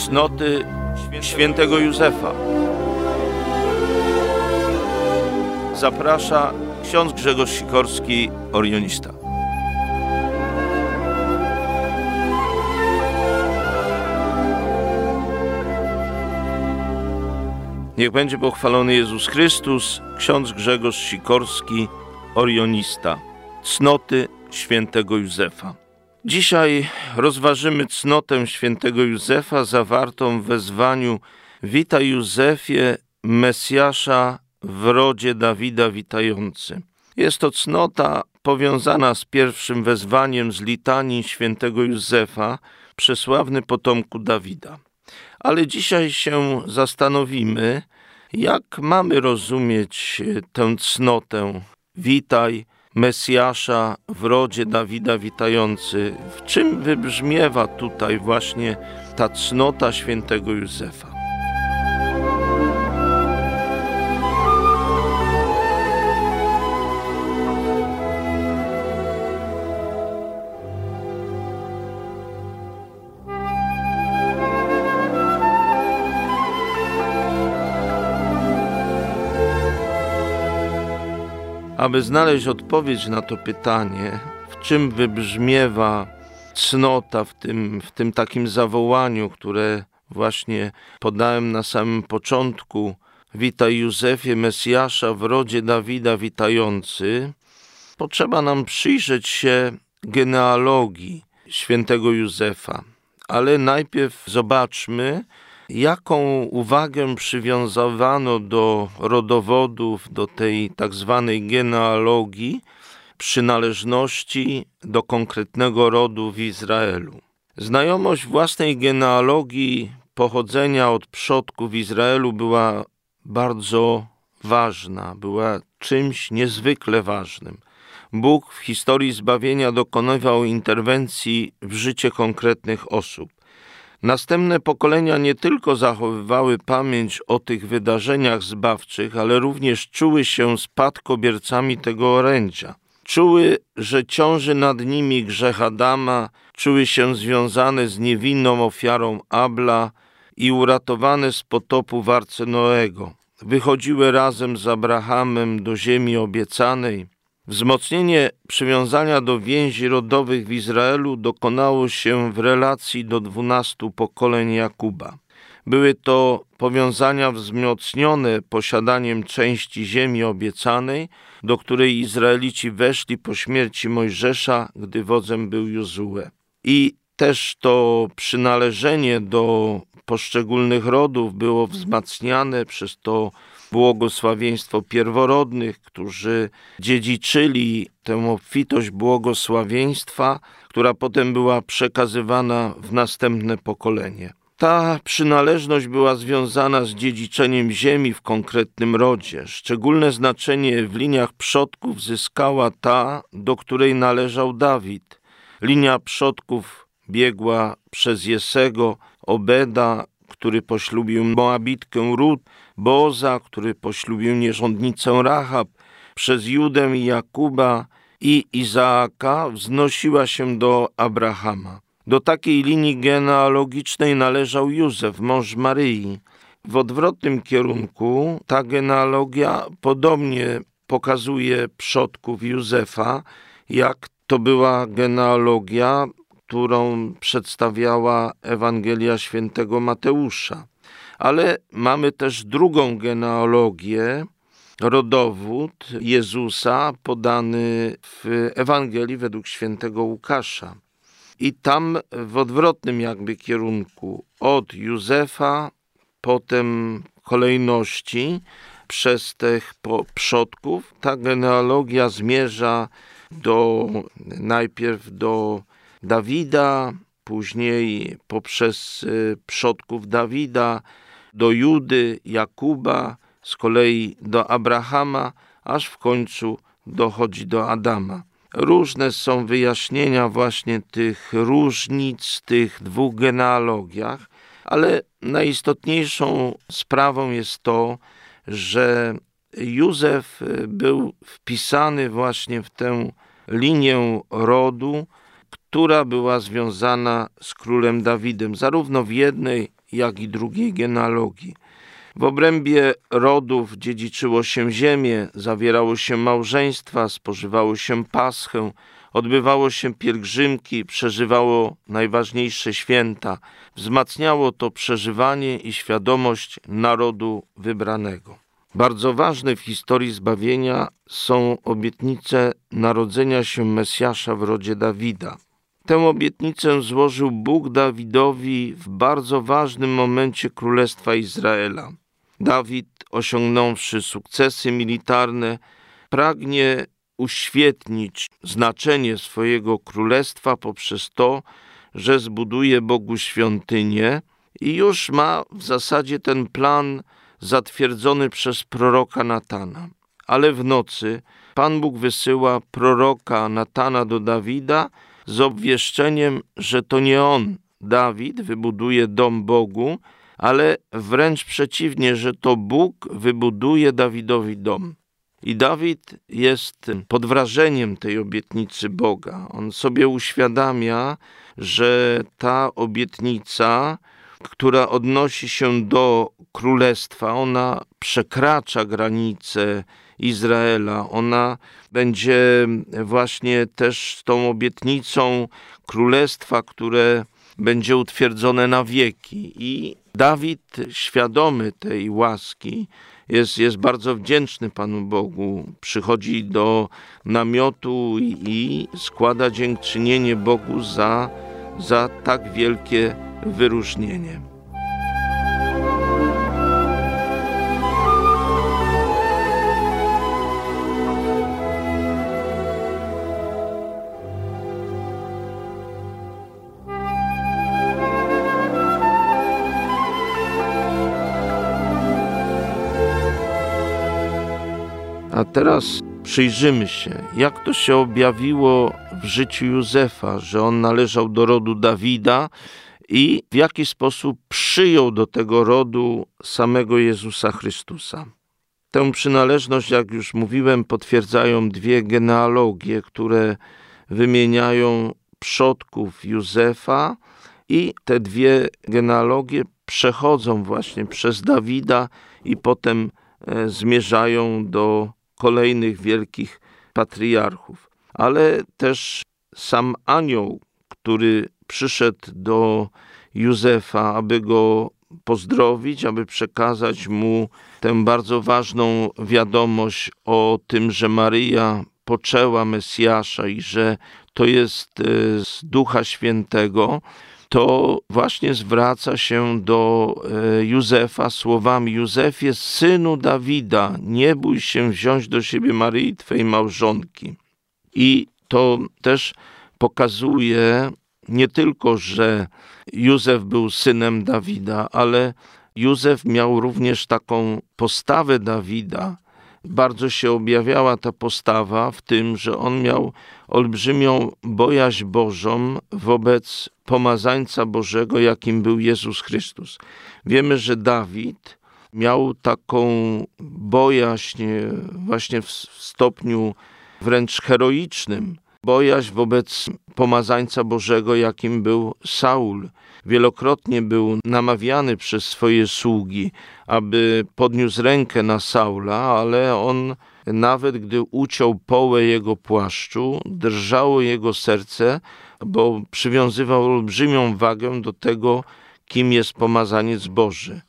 Cnoty świętego Józefa. Zaprasza ksiądz Grzegorz Sikorski, orionista. Niech będzie pochwalony Jezus Chrystus, ksiądz Grzegorz Sikorski, orionista. Cnoty świętego Józefa. Dzisiaj rozważymy cnotę świętego Józefa zawartą w wezwaniu: Witaj Józefie, Mesjasza w rodzie Dawida witający. Jest to cnota powiązana z pierwszym wezwaniem z litanii świętego Józefa, przesławny potomku Dawida. Ale dzisiaj się zastanowimy, jak mamy rozumieć tę cnotę. Witaj Mesjasza w rodzie Dawida witający. W czym wybrzmiewa tutaj właśnie ta cnota świętego Józefa? Aby znaleźć odpowiedź na to pytanie, w czym wybrzmiewa cnota w tym takim zawołaniu, które właśnie podałem na samym początku: Witaj Józefie, Mesjasza w rodzie Dawida witający, potrzeba nam przyjrzeć się genealogii świętego Józefa. Ale najpierw zobaczmy, jaką uwagę przywiązywano do rodowodów, do tej tak zwanej genealogii, przynależności do konkretnego rodu w Izraelu. Znajomość własnej genealogii pochodzenia od przodków Izraelu była bardzo ważna, była czymś niezwykle ważnym. Bóg w historii zbawienia dokonywał interwencji w życie konkretnych osób. Następne pokolenia nie tylko zachowywały pamięć o tych wydarzeniach zbawczych, ale również czuły się spadkobiercami tego orędzia. Czuły, że ciąży nad nimi grzech Adama, czuły się związane z niewinną ofiarą Abla i uratowane z potopu w arce Noego. Wychodziły razem z Abrahamem do ziemi obiecanej. Wzmocnienie przywiązania do więzi rodowych w Izraelu dokonało się w relacji do 12 pokoleń Jakuba. Były to powiązania wzmocnione posiadaniem części ziemi obiecanej, do której Izraelici weszli po śmierci Mojżesza, gdy wodzem był Jozue. I też to przynależenie do poszczególnych rodów było wzmacniane przez to błogosławieństwo pierworodnych, którzy dziedziczyli tę obfitość błogosławieństwa, która potem była przekazywana w następne pokolenie. Ta przynależność była związana z dziedziczeniem ziemi w konkretnym rodzie. Szczególne znaczenie w liniach przodków zyskała ta, do której należał Dawid. Linia przodków biegła przez Jesego, Obeda, który poślubił Moabitkę Rut, Booza, który poślubił nierządnicę Rahab, przez Judę i Jakuba i Izaaka wznosiła się do Abrahama. Do takiej linii genealogicznej należał Józef, mąż Maryi. W odwrotnym kierunku ta genealogia podobnie pokazuje przodków Józefa, jak to była genealogia, którą przedstawiała Ewangelia świętego Mateusza. Ale mamy też drugą genealogię, rodowód Jezusa podany w Ewangelii według świętego Łukasza. I tam w odwrotnym jakby kierunku, od Józefa, potem kolejności przez tych przodków, ta genealogia zmierza najpierw do Dawida, później poprzez przodków Dawida do Judy, Jakuba, z kolei do Abrahama, aż w końcu dochodzi do Adama. Różne są wyjaśnienia właśnie tych różnic w tych dwóch genealogiach, ale najistotniejszą sprawą jest to, że Józef był wpisany właśnie w tę linię rodu, która była związana z królem Dawidem, zarówno w jednej, jak i drugiej genealogii. W obrębie rodów dziedziczyło się ziemię, zawierało się małżeństwa, spożywało się paschę, odbywało się pielgrzymki, przeżywało najważniejsze święta. Wzmacniało to przeżywanie i świadomość narodu wybranego. Bardzo ważne w historii zbawienia są obietnice narodzenia się Mesjasza w rodzie Dawida. Tę obietnicę złożył Bóg Dawidowi w bardzo ważnym momencie Królestwa Izraela. Dawid, osiągnąwszy sukcesy militarne, pragnie uświetnić znaczenie swojego królestwa poprzez to, że zbuduje Bogu świątynię i już ma w zasadzie ten plan zatwierdzony przez proroka Natana. Ale w nocy Pan Bóg wysyła proroka Natana do Dawida z obwieszczeniem, że to nie on, Dawid, wybuduje dom Bogu, ale wręcz przeciwnie, że to Bóg wybuduje Dawidowi dom. I Dawid jest pod wrażeniem tej obietnicy Boga. On sobie uświadamia, że ta obietnica, która odnosi się do królestwa, ona przekracza granice Izraela. Ona będzie właśnie też tą obietnicą królestwa, które będzie utwierdzone na wieki. I Dawid, świadomy tej łaski, jest bardzo wdzięczny Panu Bogu. Przychodzi do namiotu i składa dziękczynienie Bogu za tak wielkie wyróżnienie. A teraz przyjrzymy się, jak to się objawiło w życiu Józefa, że on należał do rodu Dawida i w jaki sposób przyjął do tego rodu samego Jezusa Chrystusa. Tę przynależność, jak już mówiłem, potwierdzają dwie genealogie, które wymieniają przodków Józefa i te dwie genealogie przechodzą właśnie przez Dawida i potem zmierzają do kolejnych wielkich patriarchów. Ale też sam anioł, który przyszedł do Józefa, aby go pozdrowić, aby przekazać mu tę bardzo ważną wiadomość o tym, że Maryja poczęła Mesjasza i że to jest z Ducha Świętego, to właśnie zwraca się do Józefa słowami: Józefie, synu Dawida, nie bój się wziąć do siebie Maryi, twej małżonki. I to też pokazuje nie tylko, że Józef był synem Dawida, ale Józef miał również taką postawę Dawida. Bardzo się objawiała ta postawa w tym, że on miał olbrzymią bojaźń Bożą wobec pomazańca Bożego, jakim był Jezus Chrystus. Wiemy, że Dawid miał taką bojaźń właśnie w stopniu wręcz heroicznym. Bojaźń wobec pomazańca Bożego, jakim był Saul. Wielokrotnie był namawiany przez swoje sługi, aby podniósł rękę na Saula, ale on, nawet gdy uciął połę jego płaszczu, drżało jego serce, bo przywiązywał olbrzymią wagę do tego, kim jest pomazaniec Boży.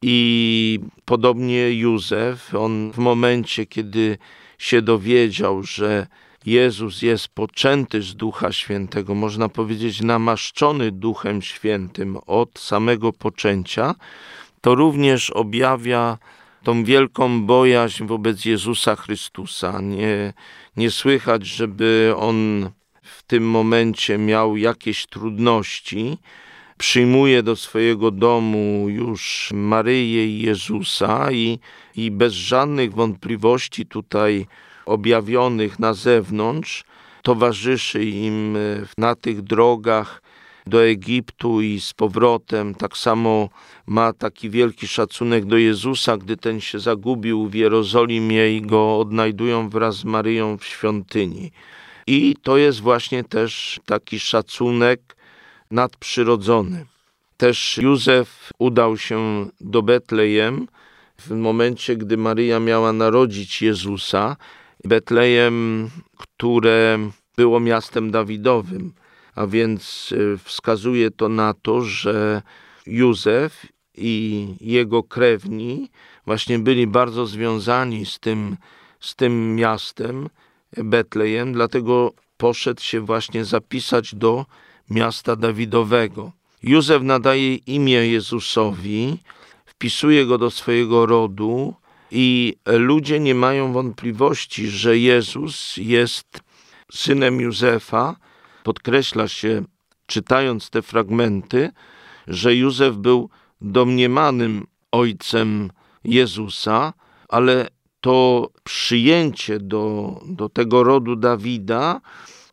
I podobnie Józef, on w momencie, kiedy się dowiedział, że Jezus jest poczęty z Ducha Świętego, można powiedzieć namaszczony Duchem Świętym od samego poczęcia, to również objawia tą wielką bojaźń wobec Jezusa Chrystusa. Nie słychać, żeby on w tym momencie miał jakieś trudności. Przyjmuje do swojego domu już Maryję i Jezusa i bez żadnych wątpliwości tutaj objawionych na zewnątrz, towarzyszy im na tych drogach do Egiptu i z powrotem. Tak samo ma taki wielki szacunek do Jezusa, gdy ten się zagubił w Jerozolimie i go odnajdują wraz z Maryją w świątyni. I to jest właśnie też taki szacunek nadprzyrodzony. Też Józef udał się do Betlejem w momencie, gdy Maryja miała narodzić Jezusa. Betlejem, które było miastem Dawidowym, a więc wskazuje to na to, że Józef i jego krewni właśnie byli bardzo związani z tym miastem Betlejem, dlatego poszedł się właśnie zapisać do miasta Dawidowego. Józef nadaje imię Jezusowi, wpisuje go do swojego rodu i ludzie nie mają wątpliwości, że Jezus jest synem Józefa. Podkreśla się, czytając te fragmenty, że Józef był domniemanym ojcem Jezusa, ale to przyjęcie do tego rodu Dawida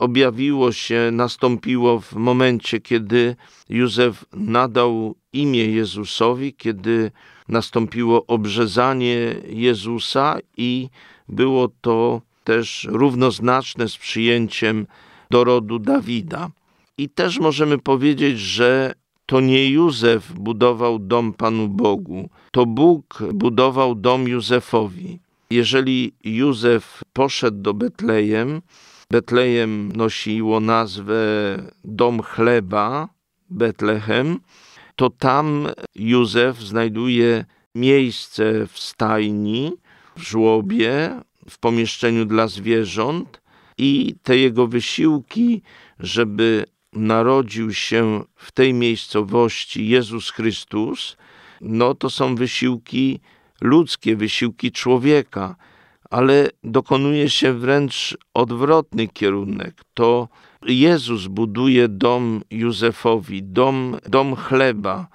nastąpiło w momencie, kiedy Józef nadał imię Jezusowi, kiedy nastąpiło obrzezanie Jezusa i było to też równoznaczne z przyjęciem do rodu Dawida. I też możemy powiedzieć, że to nie Józef budował dom Panu Bogu, to Bóg budował dom Józefowi. Jeżeli Józef poszedł do Betlejem, Betlejem nosiło nazwę Dom Chleba, Betlehem, to tam Józef znajduje miejsce w stajni, w żłobie, w pomieszczeniu dla zwierząt i te jego wysiłki, żeby narodził się w tej miejscowości Jezus Chrystus, to są wysiłki ludzkie, wysiłki człowieka, ale dokonuje się wręcz odwrotny kierunek. To Jezus buduje dom Józefowi, dom chleba,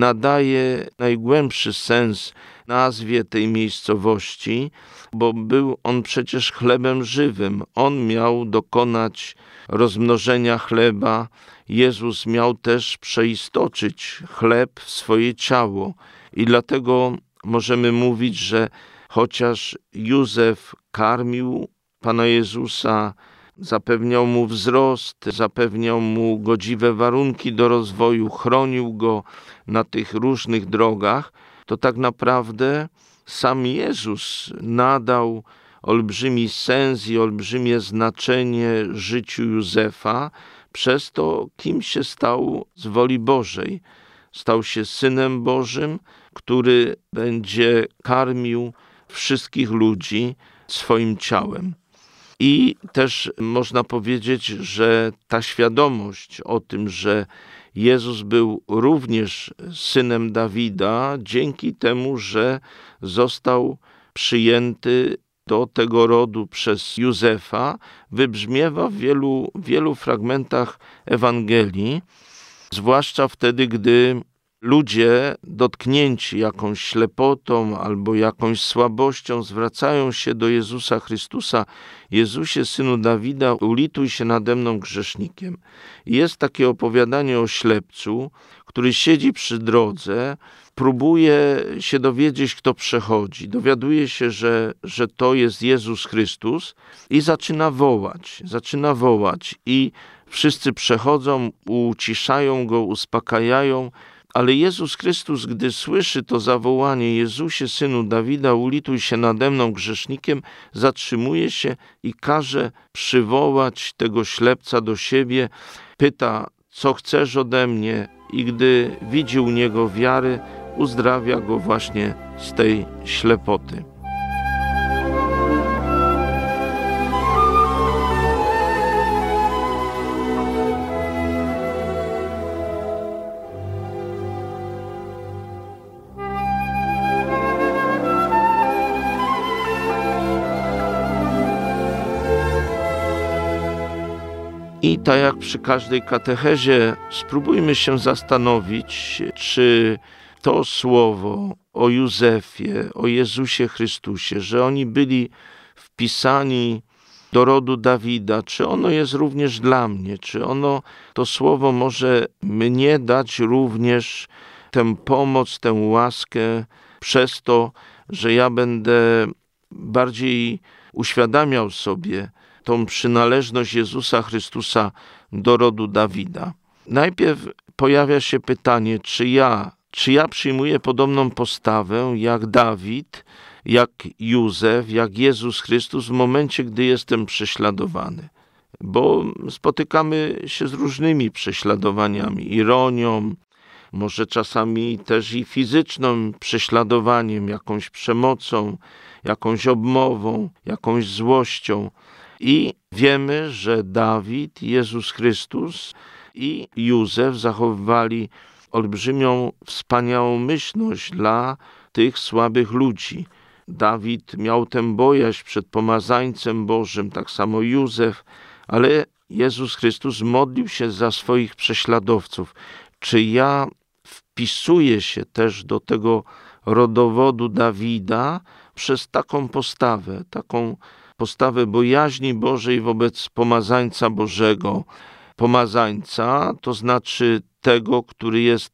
nadaje najgłębszy sens nazwie tej miejscowości, bo był on przecież chlebem żywym. On miał dokonać rozmnożenia chleba. Jezus miał też przeistoczyć chleb w swoje ciało. I dlatego możemy mówić, że chociaż Józef karmił Pana Jezusa, zapewniał mu wzrost, zapewniał mu godziwe warunki do rozwoju, chronił go na tych różnych drogach, to tak naprawdę sam Jezus nadał olbrzymi sens i olbrzymie znaczenie życiu Józefa przez to, kim się stał z woli Bożej. Stał się Synem Bożym, który będzie karmił wszystkich ludzi swoim ciałem. I też można powiedzieć, że ta świadomość o tym, że Jezus był również synem Dawida, dzięki temu, że został przyjęty do tego rodu przez Józefa, wybrzmiewa w wielu fragmentach Ewangelii, zwłaszcza wtedy, gdy ludzie dotknięci jakąś ślepotą albo jakąś słabością zwracają się do Jezusa Chrystusa: Jezusie, Synu Dawida, ulituj się nade mną grzesznikiem. Jest takie opowiadanie o ślepcu, który siedzi przy drodze, próbuje się dowiedzieć, kto przechodzi. Dowiaduje się, że to jest Jezus Chrystus i zaczyna wołać i wszyscy przechodzą, uciszają go, uspokajają. Ale Jezus Chrystus, gdy słyszy to zawołanie: Jezusie, Synu Dawida, ulituj się nade mną grzesznikiem, zatrzymuje się i każe przywołać tego ślepca do siebie. Pyta: co chcesz ode mnie? I gdy widzi u niego wiarę, uzdrawia go właśnie z tej ślepoty. I tak jak przy każdej katechezie, spróbujmy się zastanowić, czy to słowo o Józefie, o Jezusie Chrystusie, że oni byli wpisani do rodu Dawida, czy ono jest również dla mnie, czy to słowo może mnie dać również tę pomoc, tę łaskę przez to, że ja będę bardziej uświadamiał sobie tą przynależność Jezusa Chrystusa do rodu Dawida. Najpierw pojawia się pytanie, czy ja przyjmuję podobną postawę jak Dawid, jak Józef, jak Jezus Chrystus w momencie, gdy jestem prześladowany. Bo spotykamy się z różnymi prześladowaniami, ironią, może czasami też i fizycznym prześladowaniem, jakąś przemocą, jakąś obmową, jakąś złością. I wiemy, że Dawid, Jezus Chrystus i Józef zachowywali olbrzymią wspaniałomyślność dla tych słabych ludzi. Dawid miał tę bojaźń przed pomazańcem Bożym, tak samo Józef, ale Jezus Chrystus modlił się za swoich prześladowców. Czy ja wpisuję się też do tego rodowodu Dawida przez taką postawę bojaźni Bożej wobec pomazańca Bożego? Pomazańca to znaczy tego, który jest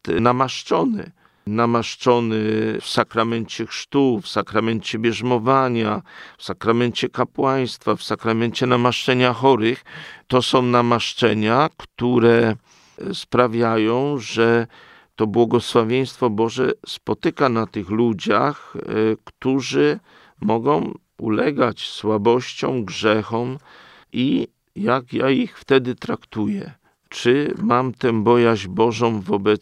namaszczony w sakramencie chrztu, w sakramencie bierzmowania, w sakramencie kapłaństwa, w sakramencie namaszczenia chorych. To są namaszczenia, które sprawiają, że to błogosławieństwo Boże spotyka na tych ludziach, którzy mogą ulegać słabościom, grzechom i jak ja ich wtedy traktuję. Czy mam tę bojaźń Bożą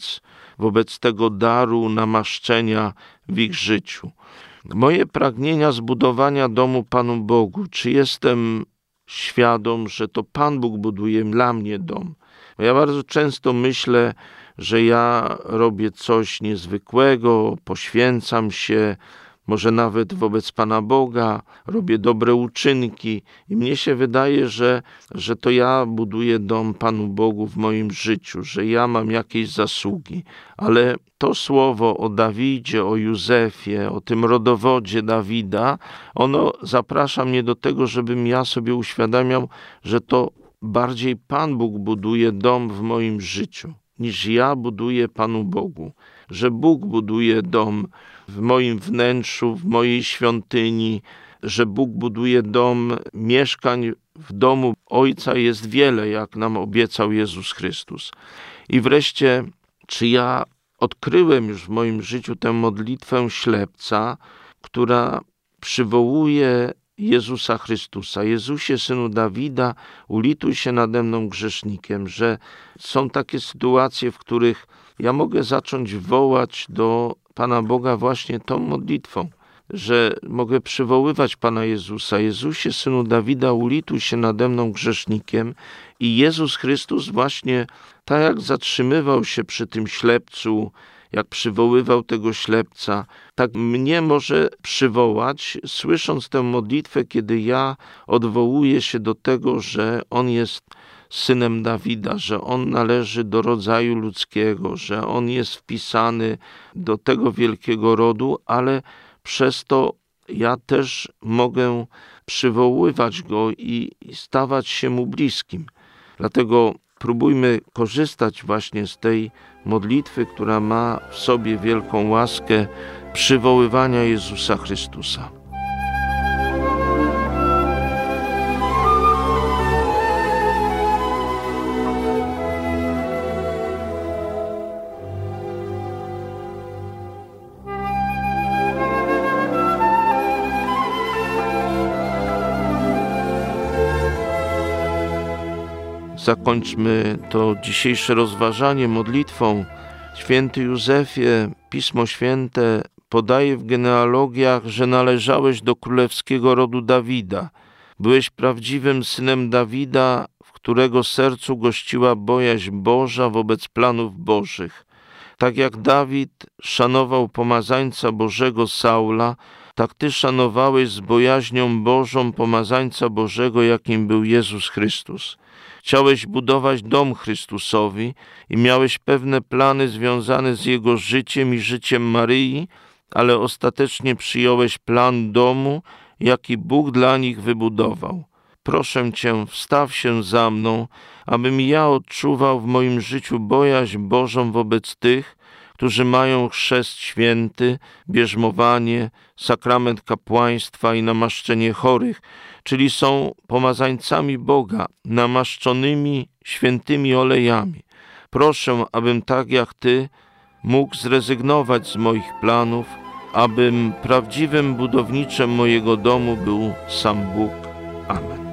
wobec tego daru namaszczenia w ich życiu? Moje pragnienia zbudowania domu Panu Bogu, czy jestem świadom, że to Pan Bóg buduje dla mnie dom? Bo ja bardzo często myślę, że ja robię coś niezwykłego, poświęcam się, może nawet wobec Pana Boga, robię dobre uczynki i mnie się wydaje, że to ja buduję dom Panu Bogu w moim życiu, że ja mam jakieś zasługi. Ale to słowo o Dawidzie, o Józefie, o tym rodowodzie Dawida, ono zaprasza mnie do tego, żebym ja sobie uświadamiał, że to bardziej Pan Bóg buduje dom w moim życiu, niż ja buduję Panu Bogu. Że Bóg buduje dom w moim wnętrzu, w mojej świątyni, że Bóg buduje dom, mieszkań w domu Ojca jest wiele, jak nam obiecał Jezus Chrystus. I wreszcie, czy ja odkryłem już w moim życiu tę modlitwę ślepca, która przywołuje Jezusa Chrystusa. Jezusie, Synu Dawida, ulituj się nade mną grzesznikiem, że są takie sytuacje, w których ja mogę zacząć wołać do Pana Boga właśnie tą modlitwą, że mogę przywoływać Pana Jezusa. Jezusie, Synu Dawida, ulituj się nade mną grzesznikiem. I Jezus Chrystus właśnie tak jak zatrzymywał się przy tym ślepcu, jak przywoływał tego ślepca, tak mnie może przywołać, słysząc tę modlitwę, kiedy ja odwołuję się do tego, że On jest synem Dawida, że On należy do rodzaju ludzkiego, że On jest wpisany do tego wielkiego rodu, ale przez to ja też mogę przywoływać Go i stawać się Mu bliskim. Dlatego próbujmy korzystać właśnie z tej modlitwy, która ma w sobie wielką łaskę przywoływania Jezusa Chrystusa. Zakończmy to dzisiejsze rozważanie modlitwą. Święty Józefie, Pismo Święte podaje w genealogiach, że należałeś do królewskiego rodu Dawida. Byłeś prawdziwym synem Dawida, w którego sercu gościła bojaźń Boża wobec planów Bożych. Tak jak Dawid szanował pomazańca Bożego Saula, tak ty szanowałeś z bojaźnią Bożą pomazańca Bożego, jakim był Jezus Chrystus. Chciałeś budować dom Chrystusowi i miałeś pewne plany związane z Jego życiem i życiem Maryi, ale ostatecznie przyjąłeś plan domu, jaki Bóg dla nich wybudował. Proszę Cię, wstaw się za mną, abym ja odczuwał w moim życiu bojaźń Bożą wobec tych, którzy mają chrzest święty, bierzmowanie, sakrament kapłaństwa i namaszczenie chorych, czyli są pomazańcami Boga, namaszczonymi świętymi olejami. Proszę, abym tak jak Ty mógł zrezygnować z moich planów, abym prawdziwym budowniczem mojego domu był sam Bóg. Amen.